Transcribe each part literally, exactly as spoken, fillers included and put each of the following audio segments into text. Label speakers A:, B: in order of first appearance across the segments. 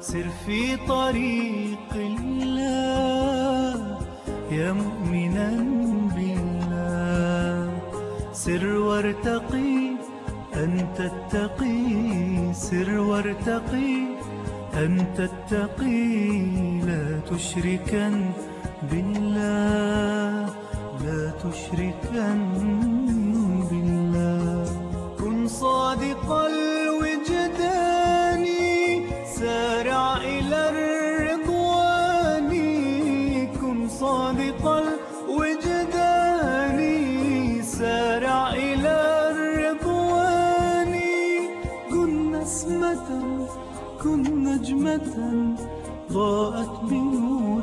A: سر في طريق الله يا مؤمنا بالله، سر وارتقي أن تتقي، سر وارتقي أن تتقي، لا تشركن بالله، لا تشركن بالله. كن صادق الوجدان سارع إلى الرضوان، كن صادق الوجدان سارع إلى الرضوان. كن نسمة كن نجمة ضاءت بنور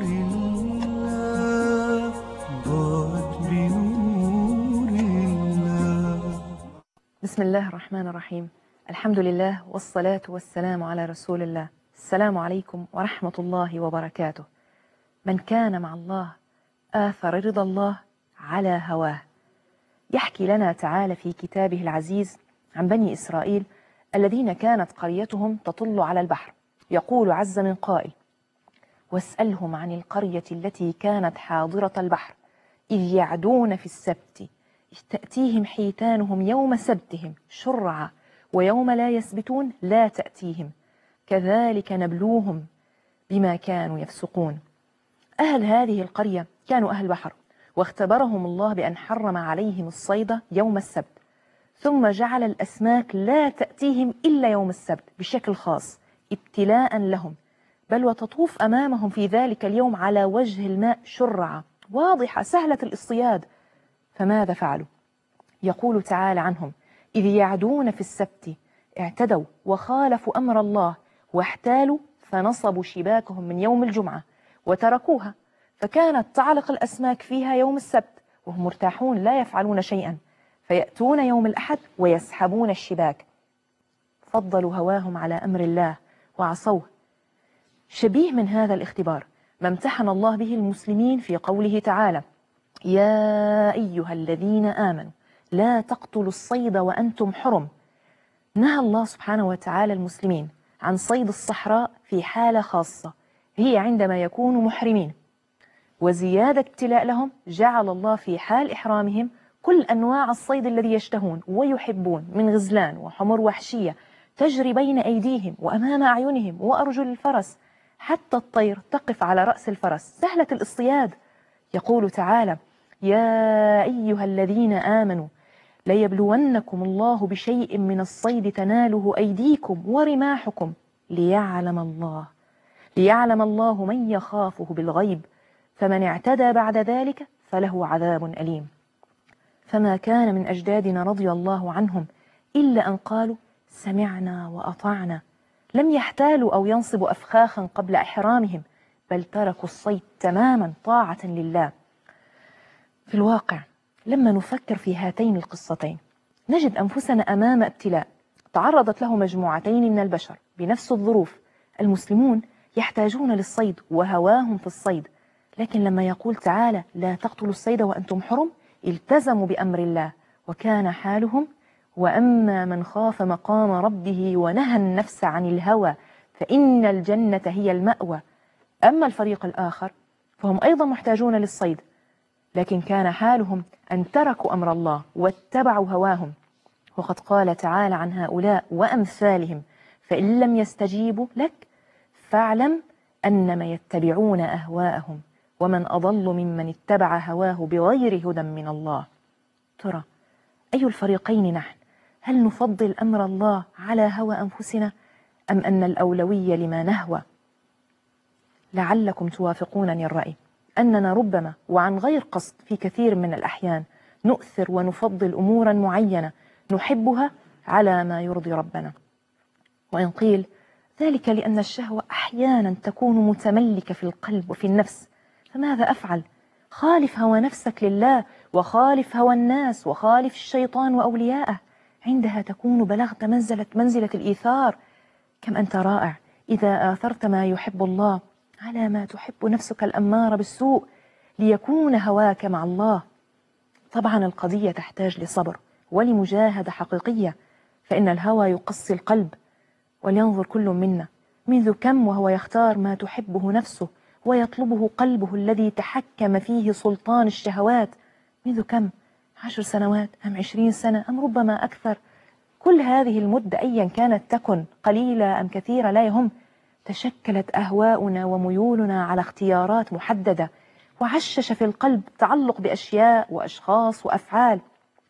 A: الله، ضاءت بنور الله.
B: بسم الله الرحمن الرحيم. الحمد لله والصلاة والسلام على رسول الله. السلام عليكم ورحمة الله وبركاته. من كان مع الله آثر رضا الله على هواه. يحكي لنا تعالى في كتابه العزيز عن بني إسرائيل الذين كانت قريتهم تطل على البحر. يقول عز من قائل: واسألهم عن القرية التي كانت حاضرة البحر إذ يعدون في السبت إذ تأتيهم حيتانهم يوم سبتهم شرعا ويوم لا يسبتون لا تأتيهم كذلك نبلوهم بما كانوا يفسقون. أهل هذه القرية كانوا أهل بحر، واختبرهم الله بأن حرم عليهم الصيد يوم السبت، ثم جعل الأسماك لا تأتيهم إلا يوم السبت بشكل خاص ابتلاء لهم، بل وتطوف أمامهم في ذلك اليوم على وجه الماء شرعة واضحة سهلة الاصطياد. فماذا فعلوا؟ يقول تعالى عنهم: إذ يعدون في السبت اعتدوا وخالفوا أمر الله واحتالوا فنصبوا شباكهم من يوم الجمعة وتركوها، فكانت تعلق الأسماك فيها يوم السبت وهم مرتاحون لا يفعلون شيئا، فيأتون يوم الأحد ويسحبون الشباك. فضلوا هواهم على أمر الله وعصوه. شبيه من هذا الاختبار ما امتحن الله به المسلمين في قوله تعالى: يا أيها الذين آمنوا لا تقتلوا الصيد وأنتم حرم. نهى الله سبحانه وتعالى المسلمين عن صيد الصحراء في حالة خاصة هي عندما يكونوا محرمين، وزيادة ابتلاء لهم جعل الله في حال إحرامهم كل أنواع الصيد الذي يشتهون ويحبون من غزلان وحمر وحشية تجري بين أيديهم وأمام أعينهم وأرجل الفرس، حتى الطير تقف على رأس الفرس سهلة الاصطياد. يقول تعالى: يا أيها الذين آمنوا ليبلونكم الله بشيء من الصيد تناله أيديكم ورماحكم ليعلم الله ليعلم الله من يخافه بالغيب فمن اعتدى بعد ذلك فله عذاب أليم. فما كان من أجدادنا رضي الله عنهم إلا أن قالوا سمعنا وأطعنا، لم يحتالوا أو ينصبوا أفخاخا قبل إحرامهم، بل تركوا الصيد تماما طاعة لله. في الواقع لما نفكر في هاتين القصتين نجد أنفسنا أمام ابتلاء تعرضت له مجموعتين من البشر بنفس الظروف. المسلمون يحتاجون للصيد وهواهم في الصيد، لكن لما يقول تعالى لا تقتلوا الصيد وأنتم حرم التزموا بأمر الله وكان حالهم: وأما من خاف مقام ربه ونهى النفس عن الهوى فإن الجنة هي المأوى. أما الفريق الآخر فهم أيضا محتاجون للصيد، لكن كان حالهم أن تركوا أمر الله واتبعوا هواهم. وقد قال تعالى عن هؤلاء وأمثالهم: فإن لم يستجيبوا لك فاعلم أنما يتبعون أهواءهم ومن أضل ممن اتبع هواه بغير هدى من الله. ترى أي الفريقين نحن؟ هل نفضل أمر الله على هوى أنفسنا أم أن الأولوية لما نهوى؟ لعلكم توافقونني الرأي أننا ربما وعن غير قصد في كثير من الأحيان نؤثر ونفضل أمورا معينة نحبها على ما يرضي ربنا. وإن قيل ذلك لأن الشهوة أحيانا تكون متملكة في القلب وفي النفس، فماذا أفعل؟ خالف هوى نفسك لله وخالف هوى الناس وخالف الشيطان وأولياءه، عندها تكون بلغت منزلة منزلة الإيثار. كم أنت رائع إذا آثرت ما يحب الله على ما تحب نفسك الأمارة بالسوء ليكون هواك مع الله. طبعا القضية تحتاج لصبر ولمجاهدة حقيقية، فإن الهوى يقسي القلب. ولينظر كل منا منذ كم وهو يختار ما تحبه نفسه ويطلبه قلبه الذي تحكم فيه سلطان الشهوات. منذ كم؟ عشر سنوات أم عشرين سنة أم ربما أكثر. كل هذه المدة أيا كانت تكن، قليلة أم كثيرة لا يهم، تشكلت أهواؤنا وميولنا على اختيارات محددة، وعشش في القلب تعلق بأشياء وأشخاص وأفعال.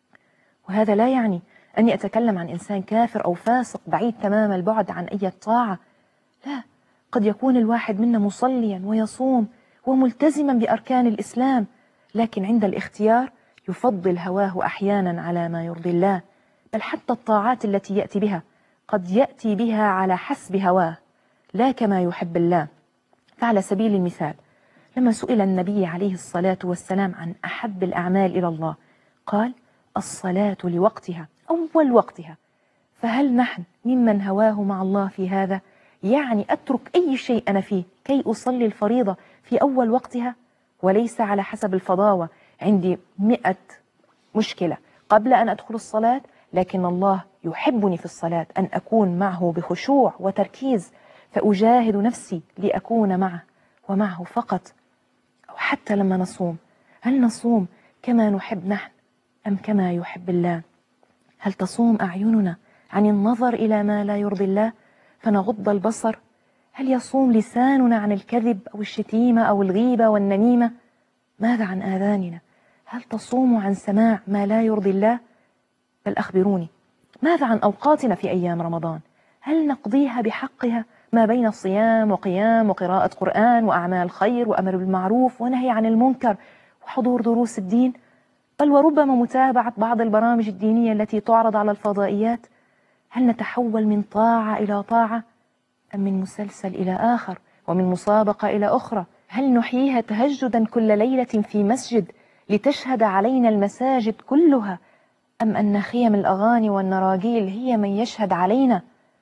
B: وهذا لا يعني أني أتكلم عن إنسان كافر أو فاسق بعيد تمام البعد عن أي طاعة، لا، قد يكون الواحد منا مصليا ويصوم وملتزما بأركان الإسلام، لكن عند الاختيار يفضل هواه أحيانا على ما يرضي الله. بل حتى الطاعات التي يأتي بها قد يأتي بها على حسب هواه لا كما يحب الله. فعلى سبيل المثال، لما سئل النبي عليه الصلاة والسلام عن أحب الأعمال إلى الله قال: الصلاة لوقتها، أول وقتها. فهل نحن ممن هواه مع الله في هذا؟ يعني أترك أي شيء أنا فيه كي أصلي الفريضة في أول وقتها، وليس على حسب الفضاوة. عندي مئة مشكلة قبل أن أدخل الصلاة، لكن الله يحبني في الصلاة أن أكون معه بخشوع وتركيز، فأجاهد نفسي لأكون معه ومعه فقط. أو حتى لما نصوم، هل نصوم كما نحب نحن أم كما يحب الله؟ هل تصوم أعيننا عن النظر إلى ما لا يرضي الله فنغض البصر؟ هل يصوم لساننا عن الكذب أو الشتيمة أو الغيبة والنميمة؟ ماذا عن آذاننا؟ هل تصوم عن سماع ما لا يرضي الله؟ بل أخبروني، ماذا عن أوقاتنا في أيام رمضان؟ هل نقضيها بحقها ما بين صيام وقيام وقراءة قرآن وأعمال خير وأمر بالمعروف ونهي عن المنكر وحضور دروس الدين، بل وربما متابعة بعض البرامج الدينية التي تعرض على الفضائيات؟ هل نتحول من طاعة إلى طاعة أم من مسلسل إلى آخر ومن مسابقة إلى أخرى؟ هل نحييها تهجدا كل ليلة في مسجد لتشهد علينا المساجد كلها، أم أن خيم الأغاني والنراجيل هي من يشهد علينا؟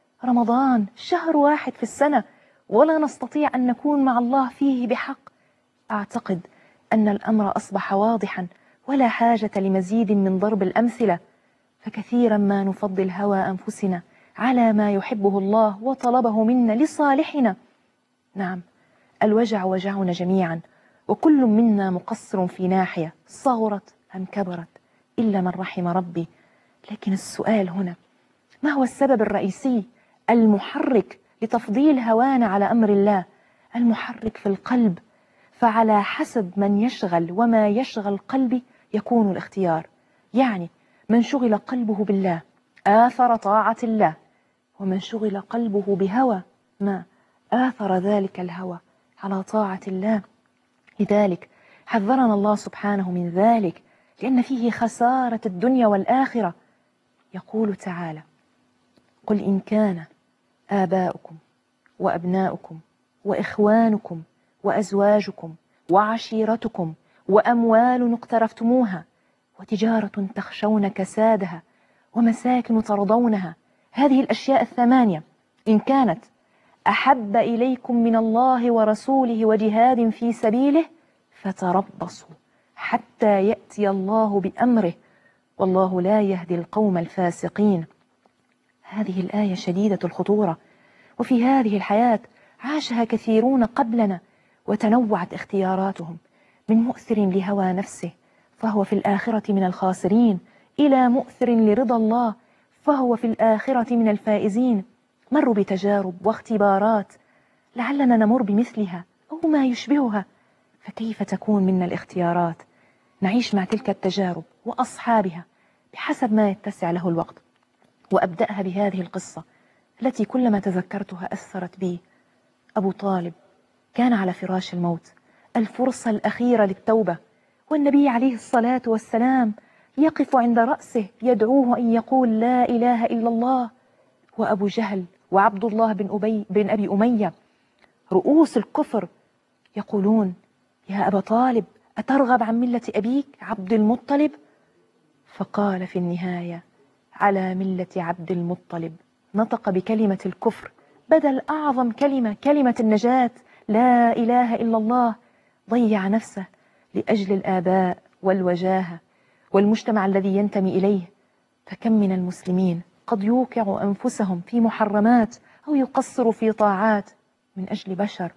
B: رمضان شهر واحد في السنة ولا نستطيع أن نكون مع الله فيه بحق. أعتقد أن الأمر أصبح واضحا ولا حاجة لمزيد من ضرب الأمثلة، فكثيرا ما نفضل هوى أنفسنا على ما يحبه الله وطلبه منا لصالحنا. نعم، الوجع وجعنا جميعا، وكل منا مقصر في ناحية صغرت أم كبرت إلا من رحم ربي. لكن السؤال هنا، ما هو السبب الرئيسي المحرك لتفضيل هوانا على أمر الله؟ المحرك في القلب، فعلى حسب من يشغل وما يشغل قلبي يكون الاختيار. يعني من شغل قلبه بالله آثر طاعة الله، ومن شغل قلبه بهوى ما آثر ذلك الهوى على طاعة الله. لذلك حذرنا الله سبحانه من ذلك، لأن فيه خسارة الدنيا والآخرة. يقول تعالى: قل إن كان آباؤكم وأبناؤكم وإخوانكم وأزواجكم وعشيرتكم وأموال اقترفتموها وتجارة تخشون كسادها ومساكن ترضونها، هذه الأشياء الثمانية، إن كانت أحب إليكم من الله ورسوله وجهاد في سبيله فتربصوا حتى يأتي الله بأمره والله لا يهدي القوم الفاسقين. هذه الآية شديدة الخطورة، وفي هذه الحياة عاشها كثيرون قبلنا وتنوعت اختياراتهم، من مؤثر لهوى نفسه فهو في الآخرة من الخاسرين، إلى مؤثر لرضا الله فهو في الآخرة من الفائزين. مروا بتجارب واختبارات لعلنا نمر بمثلها أو ما يشبهها، فكيف تكون منا الاختيارات؟ نعيش مع تلك التجارب وأصحابها بحسب ما يتسع له الوقت. وأبدأها بهذه القصة التي كلما تذكرتها أثرت بي. أبو طالب كان على فراش الموت، الفرصة الأخيرة للتوبة، والنبي عليه الصلاة والسلام يقف عند رأسه يدعوه أن يقول لا إله إلا الله. وأبو جهل وعبد الله بن أبي بن أبي أمية رؤوس الكفر يقولون: يا أبا طالب أترغب عن ملة أبيك عبد المطلب؟ فقال في النهاية: على ملة عبد المطلب. نطق بكلمة الكفر بدل أعظم كلمة، كلمة النجاة، لا إله إلا الله. ضيع نفسه لأجل الآباء والوجاهة والمجتمع الذي ينتمي إليه. فكم من المسلمين قد يوقع أنفسهم في محرمات أو يقصر في طاعات من أجل بشر.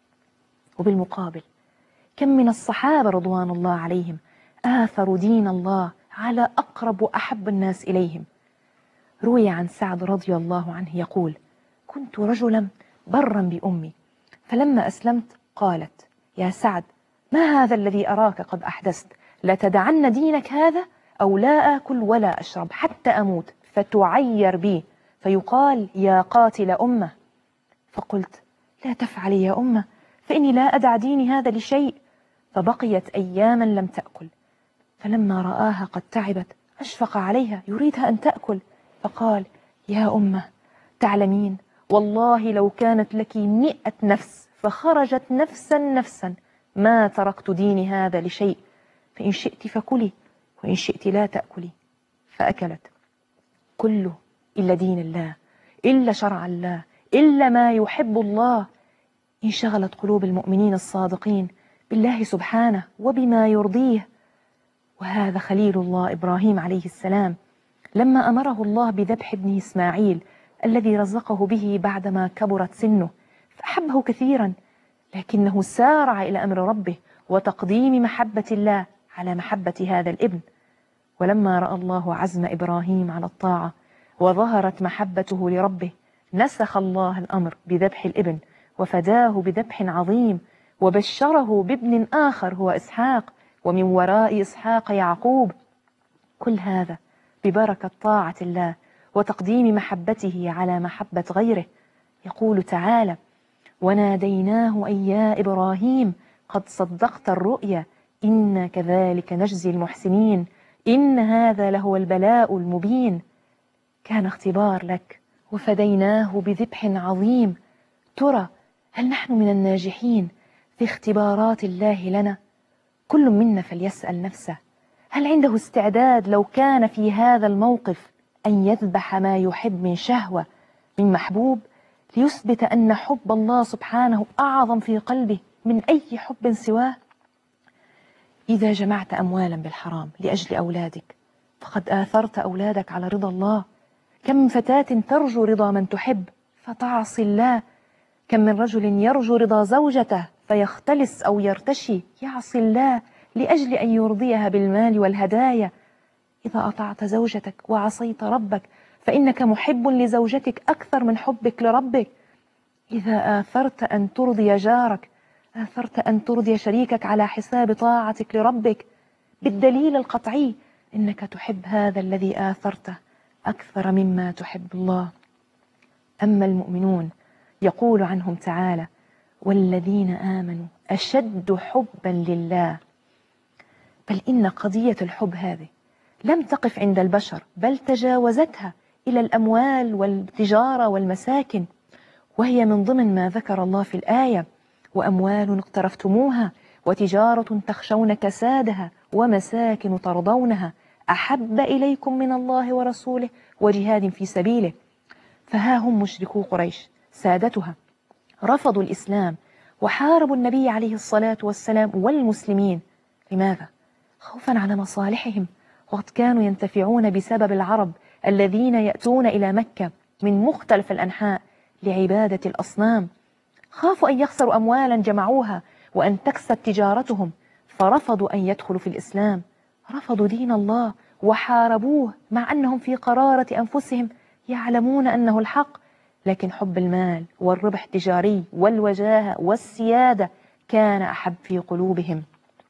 B: وبالمقابل كم من الصحابة رضوان الله عليهم آثروا دين الله على أقرب وأحب الناس إليهم. روي عن سعد رضي الله عنه يقول: كنت رجلا برا بأمي، فلما أسلمت قالت: يا سعد، ما هذا الذي أراك قد أحدثت؟ لتدعن دينك هذا أو لا آكل ولا أشرب حتى أموت فتعير بي فيقال يا قاتل أمة. فقلت: لا تفعلي يا أمة، فإني لا أدع ديني هذا لشيء. فبقيت أياما لم تأكل، فلما رآها قد تعبت أشفق عليها يريدها أن تأكل، فقال: يا أمة، تعلمين والله لو كانت لك مئة نفس فخرجت نفسا نفسا ما تركت ديني هذا لشيء، فإن شئت فكلي وإن شئت لا تأكلي. فأكلت كله إلا دين الله، إلا شرع الله، إلا ما يحب الله. انشغلت قلوب المؤمنين الصادقين بالله سبحانه وبما يرضيه. وهذا خليل الله إبراهيم عليه السلام لما أمره الله بذبح ابنه إسماعيل الذي رزقه به بعدما كبرت سنه، فأحبه كثيرا، لكنه سارع إلى أمر ربه وتقديم محبة الله على محبة هذا الابن. ولما رأى الله عزم إبراهيم على الطاعة وظهرت محبته لربه، نسخ الله الأمر بذبح الابن وفداه بذبح عظيم، وبشره بابن آخر هو إسحاق، ومن وراء إسحاق يعقوب. كل هذا ببركة طاعة الله وتقديم محبته على محبة غيره. يقول تعالى: وناديناه أن يا إبراهيم قد صدقت الرؤيا إنا كذلك نجزي المحسنين إن هذا لهو البلاء المبين. كان اختبار لك وفديناه بذبح عظيم. ترى هل نحن من الناجحين في اختبارات الله لنا؟ كل منا فليسأل نفسه: هل عنده استعداد لو كان في هذا الموقف أن يذبح ما يحب من شهوة من محبوب ليثبت أن حب الله سبحانه أعظم في قلبه من أي حب سواه؟ إذا جمعت أموالا بالحرام لأجل أولادك فقد آثرت أولادك على رضا الله. كم من فتاة ترجو رضا من تحب فتعصي الله. كم من رجل يرجو رضا زوجته فيختلس أو يرتشي يعصي الله لأجل أن يرضيها بالمال والهدايا. إذا أطعت زوجتك وعصيت ربك فإنك محب لزوجتك أكثر من حبك لربك. إذا آثرت أن ترضي جارك آثرت أن ترضي شريكك على حساب طاعتك لربك، بالدليل القطعي إنك تحب هذا الذي آثرته أكثر مما تحب الله. أما المؤمنون يقول عنهم تعالى: والذين آمنوا أشد حبا لله. بل إن قضية الحب هذه لم تقف عند البشر بل تجاوزتها إلى الأموال والتجارة والمساكن، وهي من ضمن ما ذكر الله في الآية: وأموال اقترفتموها وتجارة تخشون كسادها ومساكن ترضونها أحب إليكم من الله ورسوله وجهاد في سبيله. فها هم مشركو قريش سادتها رفضوا الإسلام وحاربوا النبي عليه الصلاة والسلام والمسلمين. لماذا؟ خوفا على مصالحهم، وقد كانوا ينتفعون بسبب العرب الذين يأتون إلى مكة من مختلف الأنحاء لعبادة الأصنام. خافوا أن يخسروا أموالا جمعوها وأن تكسد تجارتهم، فرفضوا أن يدخلوا في الإسلام. رفضوا دين الله وحاربوه مع أنهم في قرارة أنفسهم يعلمون أنه الحق، لكن حب المال والربح التجاري والوجاهة والسيادة كان أحب في قلوبهم.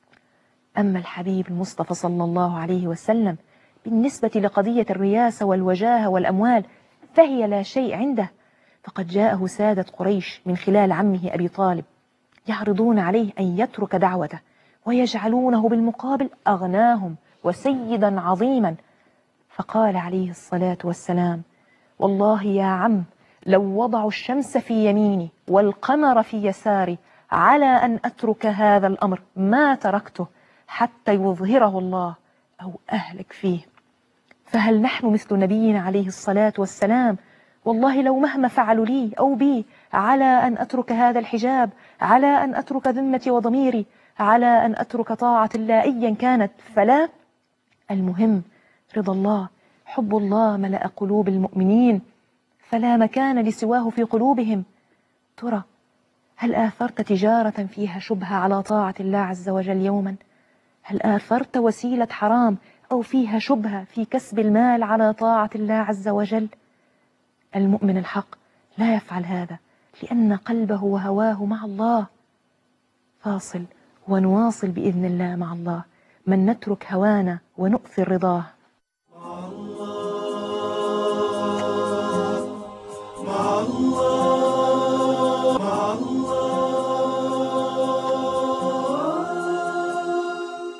B: أما الحبيب المصطفى صلى الله عليه وسلم بالنسبة لقضية الرياسة والوجاهة والأموال فهي لا شيء عنده، فقد جاءه سادة قريش من خلال عمه أبي طالب يعرضون عليه أن يترك دعوته ويجعلونه بالمقابل أغناهم وسيدا عظيما. فقال عليه الصلاة والسلام: والله يا عم لو وضعوا الشمس في يميني والقمر في يساري على أن أترك هذا الأمر ما تركته حتى يظهره الله أو أهلك فيه. فهل نحن مثل نبينا عليه الصلاة والسلام؟ والله لو مهما فعلوا لي أو بي على أن أترك هذا الحجاب، على أن أترك ذمتي وضميري، على أن أترك طاعة الله أيا كانت، فلا. المهم رضا الله، حب الله ملأ قلوب المؤمنين. فلا مكان لسواه في قلوبهم. ترى هل آثرت تجارة فيها شبهة على طاعة الله عز وجل يوما؟ هل آثرت وسيلة حرام أو فيها شبهة في كسب المال على طاعة الله عز وجل؟ المؤمن الحق لا يفعل هذا، لأن قلبه وهواه مع الله. فاصل ونواصل بإذن الله مع الله، من نترك هوانا ونؤثر رضاه.
A: مع الله مع الله مع الله.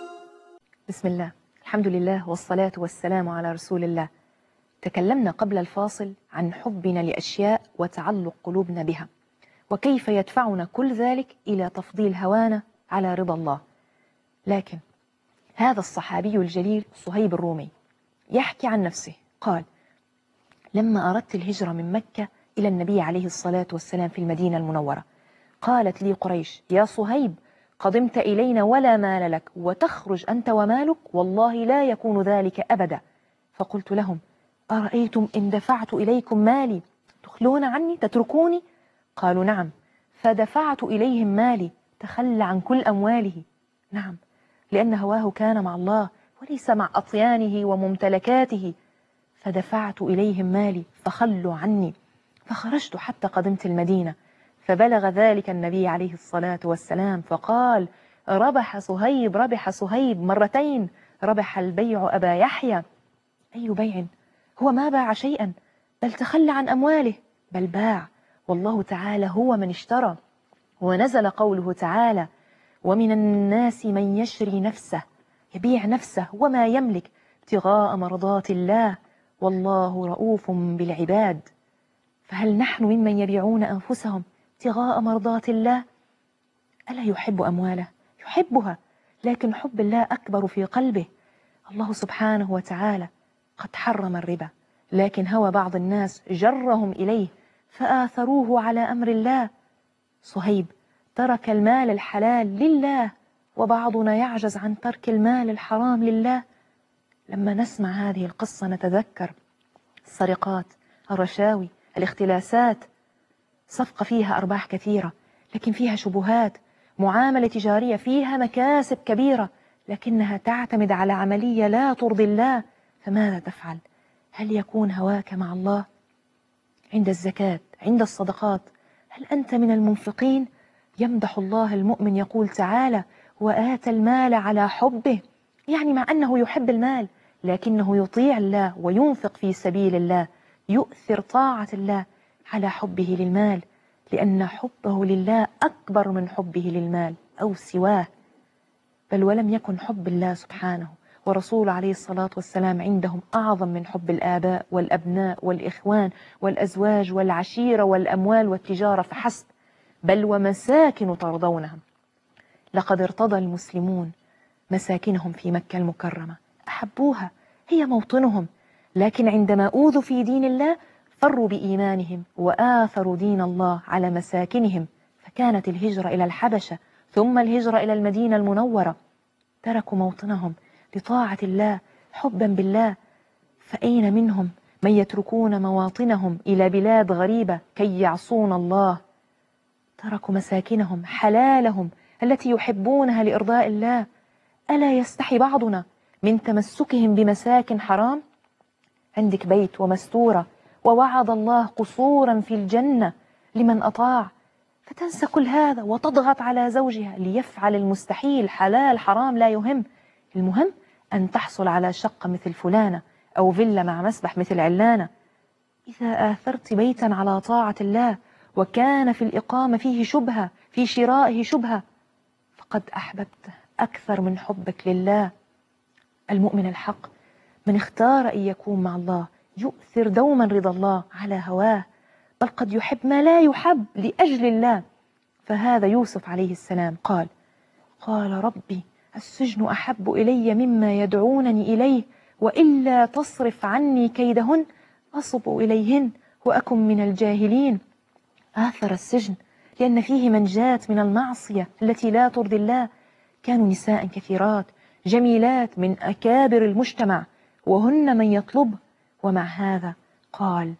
B: بسم الله، الحمد لله، والصلاة والسلام على رسول الله. تكلمنا قبل الفاصل عن حبنا لأشياء وتعلق قلوبنا بها، وكيف يدفعنا كل ذلك إلى تفضيل هوانا على رضا الله. لكن هذا الصحابي الجليل صهيب الرومي يحكي عن نفسه، قال: لما أردت الهجرة من مكة إلى النبي عليه الصلاة والسلام في المدينة المنورة، قالت لي قريش: يا صهيب، قدمت إلينا ولا مال لك، وتخرج أنت ومالك، والله لا يكون ذلك أبدا. فقلت لهم: أرأيتم إن دفعت إليكم مالي تخلون عني تتركوني؟ قالوا: نعم. فدفعت إليهم مالي، تخلى عن كل أمواله. نعم، لأن هواه كان مع الله وليس مع أطيانه وممتلكاته. فدفعت إليهم مالي فخلوا عني، فخرجت حتى قدمت المدينة، فبلغ ذلك النبي عليه الصلاة والسلام فقال: ربح صهيب، ربح صهيب مرتين، ربح البيع أبا يحيى. أي بيع؟ هو ما باع شيئا، بل تخلى عن أمواله، بل باع، والله تعالى هو من اشترى. ونزل قوله تعالى: ومن الناس من يشري نفسه، يبيع نفسه وما يملك ابتغاء مرضات الله، والله رؤوف بالعباد. فهل نحن ممن يبيعون أنفسهم ابتغاء مرضات الله؟ ألا يحب أمواله؟ يحبها، لكن حب الله أكبر في قلبه. الله سبحانه وتعالى قد حرم الربا، لكن هوى بعض الناس جرهم إليه فآثروه على أمر الله. صهيب ترك المال الحلال لله، وبعضنا يعجز عن ترك المال الحرام لله. لما نسمع هذه القصة نتذكر السرقات، الرشاوي، الاختلاسات، صفقة فيها أرباح كثيرة لكن فيها شبهات، معاملة تجارية فيها مكاسب كبيرة لكنها تعتمد على عملية لا ترضي الله. فماذا تفعل؟ هل يكون هواك مع الله؟ عند الزكاة، عند الصدقات، هل أنت من المنفقين؟ يمدح الله المؤمن، يقول تعالى: وآتى المال على حبه، يعني مع أنه يحب المال لكنه يطيع الله وينفق في سبيل الله، يؤثر طاعة الله على حبه للمال، لأن حبه لله أكبر من حبه للمال أو سواه. بل ولم يكن حب الله سبحانه ورسوله عليه الصلاة والسلام عندهم أعظم من حب الآباء والأبناء والإخوان والأزواج والعشيرة والأموال والتجارة فحسب، بل ومساكن ترضونها. لقد ارتضى المسلمون مساكنهم في مكة المكرمة، أحبوها، هي موطنهم، لكن عندما أوذوا في دين الله فروا بإيمانهم وآثروا دين الله على مساكنهم، فكانت الهجرة إلى الحبشة ثم الهجرة إلى المدينة المنورة. تركوا موطنهم لطاعة الله حبا بالله. فأين منهم من يتركون مواطنهم إلى بلاد غريبة كي يعصون الله؟ تركوا مساكنهم حلالهم التي يحبونها لإرضاء الله. ألا يستحي بعضنا من تمسكهم بمساكن حرام؟ عندك بيت ومستورة ووعد الله قصورا في الجنة لمن أطاع، فتنسى كل هذا وتضغط على زوجها ليفعل المستحيل، حلال حرام لا يهم، المهم أن تحصل على شقة مثل فلانة أو فيلا مع مسبح مثل علانة. إذا آثرت بيتا على طاعة الله وكان في الإقامة فيه شبهة، في شرائه شبهة، فقد أحببته أكثر من حبك لله. المؤمن الحق من اختار أن يكون مع الله يؤثر دوما رضا الله على هواه، بل قد يحب ما لا يحب لأجل الله. فهذا يوسف عليه السلام قال: قال ربي السجن أحب إلي مما يدعونني إليه، وإلا تصرف عني كيدهن أصب إليهن وأكن من الجاهلين. آثر السجن لأن فيه منجاة من المعصية التي لا ترضي الله. كانوا نساء كثيرات جميلات من أكابر المجتمع وهن من يطلب، ومع هذا قال: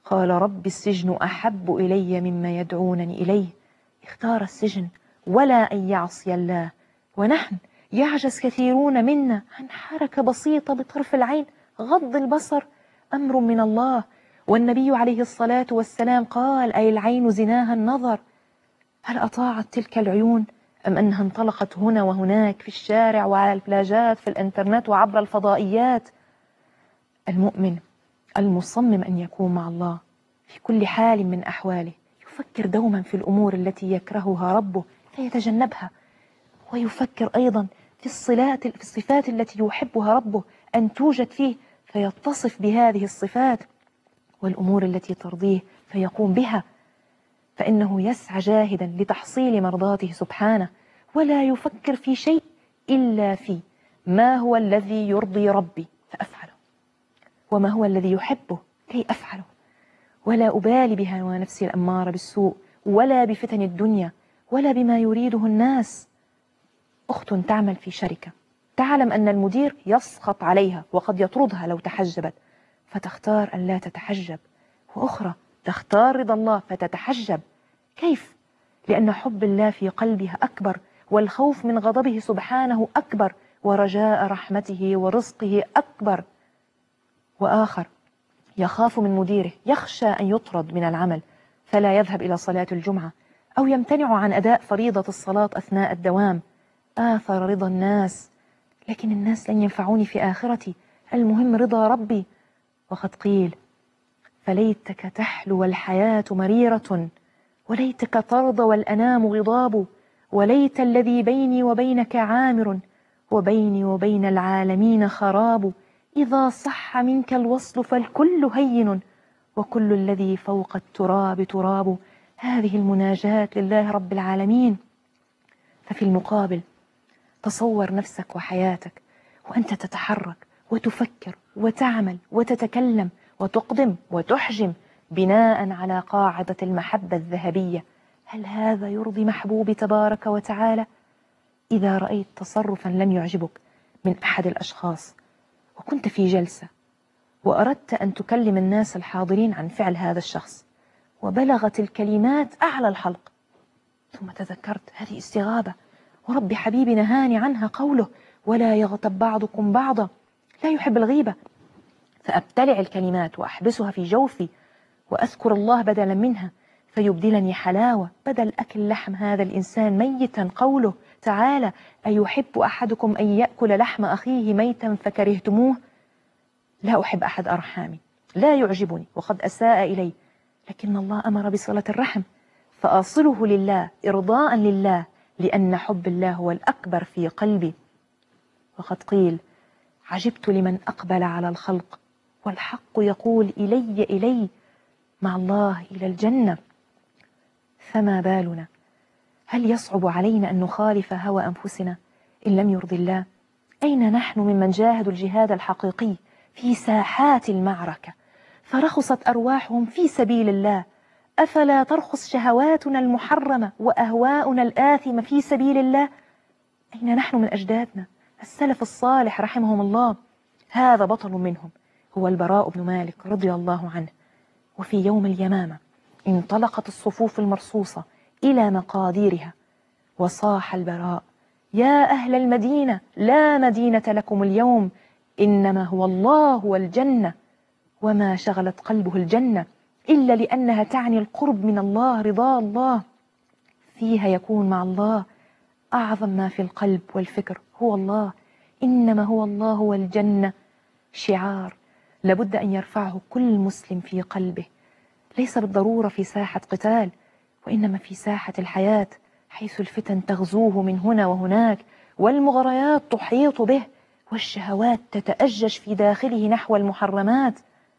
B: قال رب السجن أحب إلي مما يدعونني إليه. اختار السجن ولا أن يعصي الله. ونحن يعجز كثيرون منا عن حركة بسيطة بطرف العين، غض البصر أمر من الله. والنبي عليه الصلاة والسلام قال أي العين زناها النظر. هل أطاعت تلك العيون أم أنها انطلقت هنا وهناك في الشارع وعلى البلاجات في الإنترنت وعبر الفضائيات؟ المؤمن المصمم أن يكون مع الله في كل حال من أحواله يفكر دوما في الأمور التي يكرهها ربه فيتجنبها، ويفكر أيضا في الصلات في الصفات التي يحبها ربه أن توجد فيه فيتصف بهذه الصفات، والأمور التي ترضيه فيقوم بها، فإنه يسعى جاهدا لتحصيل مرضاته سبحانه، ولا يفكر في شيء إلا في ما هو الذي يرضي ربي فأفعله، وما هو الذي يحبه كي أفعله، ولا أبالي بهوى نفسي الأمارة بالسوء ولا بفتن الدنيا ولا بما يريده الناس. أخت تعمل في شركة تعلم أن المدير يسخط عليها وقد يطردها لو تحجبت فتختار أن لا تتحجب، وأخرى تختار رضا الله فتتحجب. كيف؟ لأن حب الله في قلبها أكبر، والخوف من غضبه سبحانه أكبر، ورجاء رحمته ورزقه أكبر. وآخر يخاف من مديره، يخشى أن يطرد من العمل فلا يذهب إلى صلاة الجمعة أو يمتنع عن أداء فريضة الصلاة أثناء الدوام. آثر رضا الناس، لكن الناس لن ينفعوني في آخرتي، المهم رضا ربي. وقد قيل فليتك تحلو والحياة مريرة، وليتك ترضى والأنام غضاب، وليت الذي بيني وبينك عامر، وبيني وبين العالمين خراب. إذا صح منك الوصل فالكل هين، وكل الذي فوق التراب تراب. هذه المناجاة لله رب العالمين. ففي المقابل تصور نفسك وحياتك وأنت تتحرك وتفكر وتعمل وتتكلم وتقدم وتحجم بناء على قاعدة المحبة الذهبية. هل هذا يرضي محبوب تبارك وتعالى؟ إذا رأيت تصرفا لم يعجبك من أحد الأشخاص وكنت في جلسة وأردت أن تكلم الناس الحاضرين عن فعل هذا الشخص وبلغت الكلمات أعلى الحلق، ثم تذكرت هذه استغابة ورب حبيبي نهاني عنها قوله ولا يغتب بعضكم بعضا، لا يحب الغيبة، فأبتلع الكلمات وأحبسها في جوفي وأذكر الله بدلا منها فيبدلني حلاوة بدل أكل لحم هذا الإنسان ميتا. قوله تعالى أيحب أحدكم أن يأكل لحم أخيه ميتا فكرهتموه؟ لا أحب أحد أرحامي، لا يعجبني وقد أساء إلي، لكن الله أمر بصلة الرحم فأصله لله إرضاء لله، لأن حب الله هو الأكبر في قلبي. وقد قيل عجبت لمن أقبل على الخلق والحق يقول إلي إلي، مع الله إلى الجنة. فما بالنا؟ هل يصعب علينا أن نخالف هوى أنفسنا إن لم يرضي الله؟ أين نحن ممن جاهدوا الجهاد الحقيقي في ساحات المعركة فرخصت أرواحهم في سبيل الله؟ أفلا ترخص شهواتنا المحرمة وأهواؤنا الآثمة في سبيل الله؟ أين نحن من أجدادنا السلف الصالح رحمهم الله؟ هذا بطل منهم هو البراء بن مالك رضي الله عنه. وفي يوم اليمامة انطلقت الصفوف المرصوصة إلى مقاديرها وصاح البراء يا أهل المدينة لا مدينة لكم اليوم، إنما هو الله والجنة. وما شغلت قلبه الجنة إلا لأنها تعني القرب من الله، رضا الله، فيها يكون مع الله أعظم ما في القلب والفكر هو الله. إنما هو الله والجنة شعار لابد أن يرفعه كل مسلم في قلبه، ليس بالضرورة في ساحة قتال، وإنما في ساحة الحياة حيث الفتن تغزوه من هنا وهناك والمغريات تحيط به والشهوات تتأجج في داخله نحو المحرمات.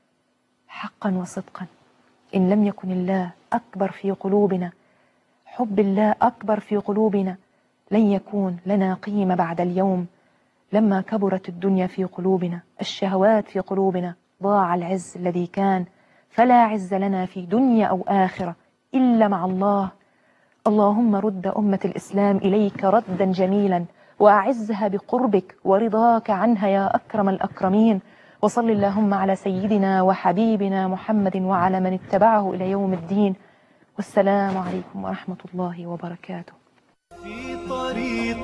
B: حقا وصدقا إن لم يكن الله أكبر في قلوبنا، حب الله أكبر في قلوبنا، لن يكون لنا قيمة بعد اليوم. لما كبرت الدنيا في قلوبنا، الشهوات في قلوبنا، ضاع العز الذي كان، فلا عز لنا في دنيا أو آخرة إلا مع الله. اللهم رد أمة الإسلام إليك ردا جميلا، وأعزها بقربك ورضاك عنها يا أكرم الأكرمين. وصل اللهم على سيدنا وحبيبنا محمد وعلى من اتبعه إلى يوم الدين. والسلام عليكم ورحمة الله وبركاته.
A: في طريق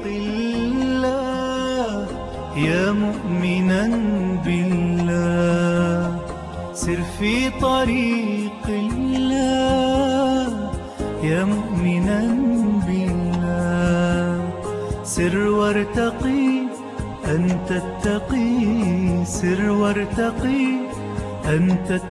A: الله يا مؤمنا بالله، سر في طريق الله يا مؤمنا بالله، سر وارتقي أن تتقي، سر وارتقي أن تتقي.